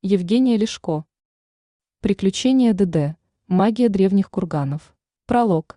Евгения Лешко. Приключения ДД. Магия древних курганов. Пролог.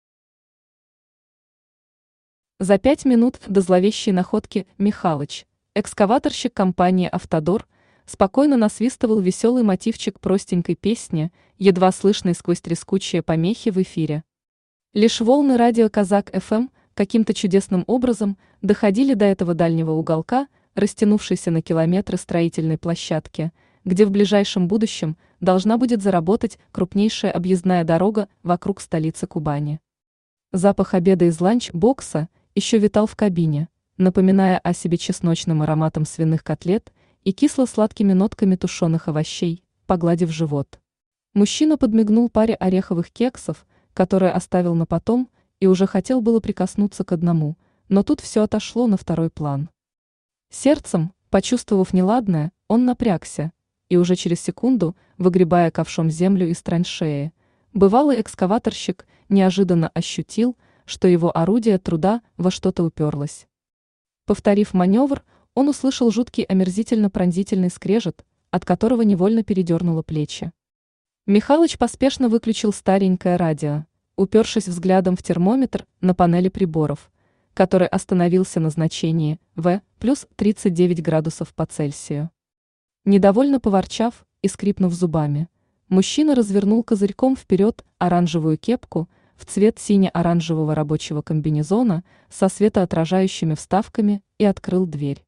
За 5 минут до зловещей находки Михалыч, экскаваторщик компании «Автодор», спокойно насвистывал веселый мотивчик простенькой песни, едва слышный сквозь трескучие помехи в эфире. Лишь волны радио «Казак-ФМ» каким-то чудесным образом доходили до этого дальнего уголка, растянувшейся на километры строительной площадки, где в ближайшем будущем должна будет заработать крупнейшая объездная дорога вокруг столицы Кубани. Запах обеда из ланч-бокса еще витал в кабине, напоминая о себе чесночным ароматом свиных котлет и кисло-сладкими нотками тушеных овощей, погладив живот. Мужчина подмигнул паре ореховых кексов, которые оставил на потом, и уже хотел было прикоснуться к одному, но тут все отошло на второй план. Сердцем, почувствовав неладное, он напрягся, и уже через секунду, выгребая ковшом землю из траншеи, бывалый экскаваторщик неожиданно ощутил, что его орудие труда во что-то уперлось. Повторив маневр, он услышал жуткий омерзительно-пронзительный скрежет, от которого невольно передернуло плечи. Михалыч поспешно выключил старенькое радио, упершись взглядом в термометр на панели приборов, который остановился на значении В плюс 39 градусов по Цельсию. Недовольно поворчав и скрипнув зубами, мужчина развернул козырьком вперед оранжевую кепку в цвет сине-оранжевого рабочего комбинезона со светоотражающими вставками и открыл дверь.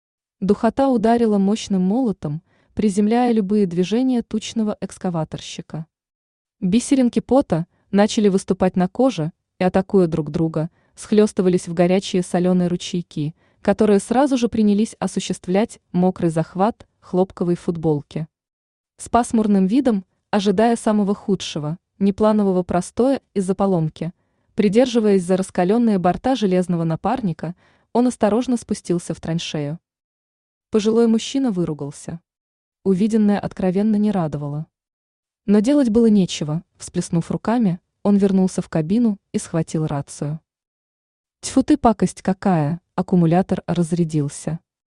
Духота ударила мощным молотом, приземляя любые движения тучного экскаваторщика. Бисеринки пота начали выступать на коже и, атакуя друг друга, схлестывались в горячие соленые ручейки, которые сразу же принялись осуществлять мокрый захват хлопковой футболки. С пасмурным видом, ожидая самого худшего, непланового простоя из-за поломки, придерживаясь за раскаленные борта железного напарника, он осторожно спустился в траншею. Пожилой мужчина выругался. Увиденное откровенно не радовало. Но делать было нечего, всплеснув руками, он вернулся в кабину и схватил рацию. Тьфу ты, пакость какая, аккумулятор разрядился.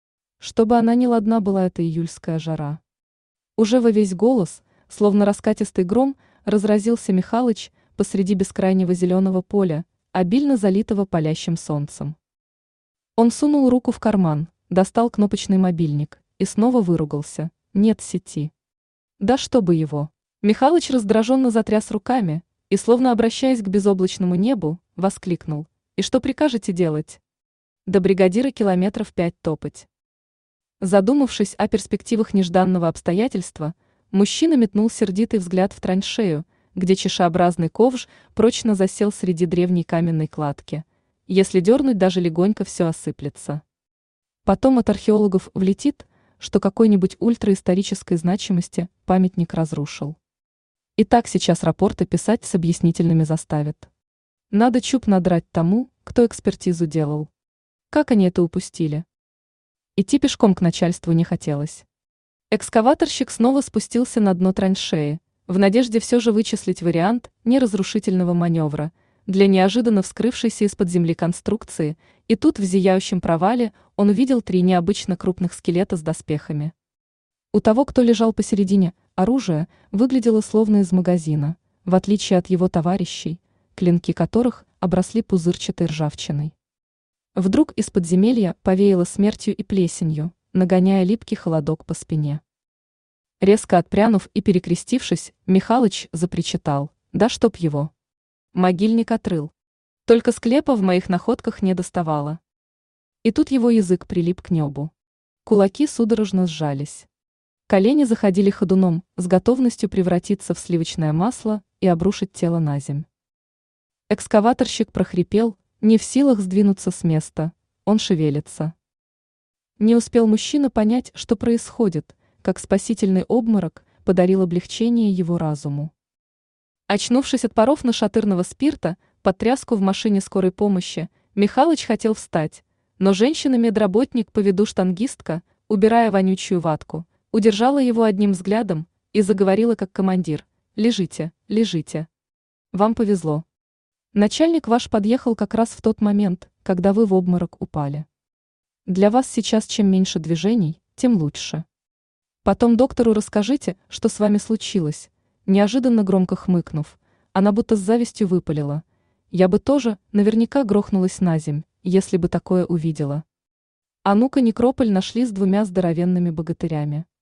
Чтобы она не ладна была эта июльская жара. Уже во весь голос, словно раскатистый гром, разразился Михалыч посреди бескрайнего зеленого поля, обильно залитого палящим солнцем. Он сунул руку в карман, достал кнопочный мобильник и снова выругался. Нет сети. Да чтобы его. Михалыч раздраженно затряс руками и, словно обращаясь к безоблачному небу, воскликнул. И что прикажете делать? До бригадира километров 5 топать. Задумавшись о перспективах нежданного обстоятельства, мужчина метнул сердитый взгляд в траншею, где чешеобразный ковш прочно засел среди древней каменной кладки. Если дернуть, даже легонько все осыплется. Потом от археологов влетит, что какой-нибудь ультраисторической значимости памятник разрушил. И так сейчас рапорты писать с объяснительными заставят. Надо чуб надрать тому, кто экспертизу делал. Как они это упустили? Идти пешком к начальству не хотелось. Экскаваторщик снова спустился на дно траншеи, в надежде все же вычислить вариант неразрушительного маневра для неожиданно вскрывшейся из-под земли конструкции, и тут в зияющем провале он увидел 3 необычно крупных скелета с доспехами. У того, кто лежал посередине, оружие выглядело словно из магазина, в отличие от его товарищей, клинки которых обросли пузырчатой ржавчиной. Вдруг из подземелья повеяло смертью и плесенью, нагоняя липкий холодок по спине. Резко отпрянув и перекрестившись, Михалыч запричитал: «Да чтоб его! Могильник отрыл! Только склепа в моих находках не доставало!» И тут его язык прилип к небу. Кулаки судорожно сжались. Колени заходили ходуном, с готовностью превратиться в сливочное масло и обрушить тело на земь. Экскаваторщик прохрипел, не в силах сдвинуться с места, он шевелится. Не успел мужчина понять, что происходит, как спасительный обморок подарил облегчение его разуму. Очнувшись от паров нашатырного спирта, под тряску в машине скорой помощи, Михалыч хотел встать, но женщина-медработник по виду штангистка, убирая вонючую ватку, удержала его одним взглядом и заговорила как командир: «Лежите, лежите. Вам повезло. Начальник ваш подъехал как раз в тот момент, когда вы в обморок упали. Для вас сейчас чем меньше движений, тем лучше. Потом доктору расскажите, что с вами случилось. Неожиданно громко хмыкнув, она будто с завистью выпалила. Я бы тоже наверняка грохнулась на земь, если бы такое увидела. А ну-ка некрополь нашли с двумя здоровенными богатырями.